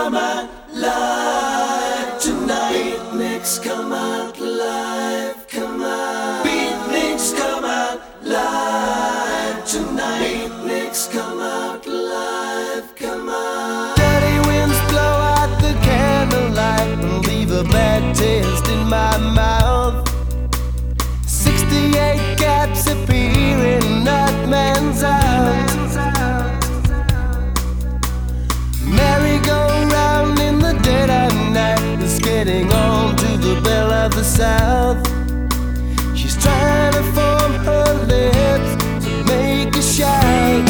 come out live tonight. Beatniks come out live, come out. Beatniks come out live tonight. Beatniks come out live, come out. Dirty winds blow out the candlelight and leave a bad taste in my mouth. 68 caps appear in Nutman's house. Merry-go-round in the dead of night is getting on to the belle of the south. She's trying to form her lips to make a shout.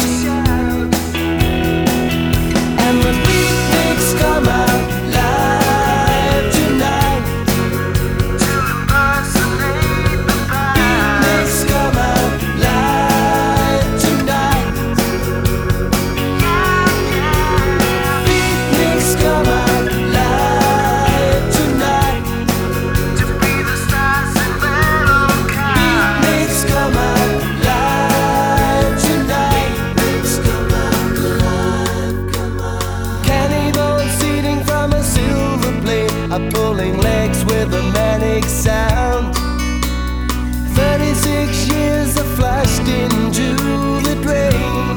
And the beatniks come out live tonight to impersonate the fire. Beatniks come out live tonight. Beatniks come out live tonight to be the stars in battle cry. Beatniks come out live tonight. Beatniks come out live, come out. Cannibals eating from a silver plate are pulling legs with a manic sound. 36 years are flushed into the drain.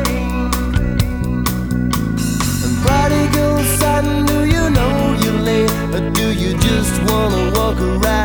And prodigal son, do you know you're late, or do you just wanna walk around?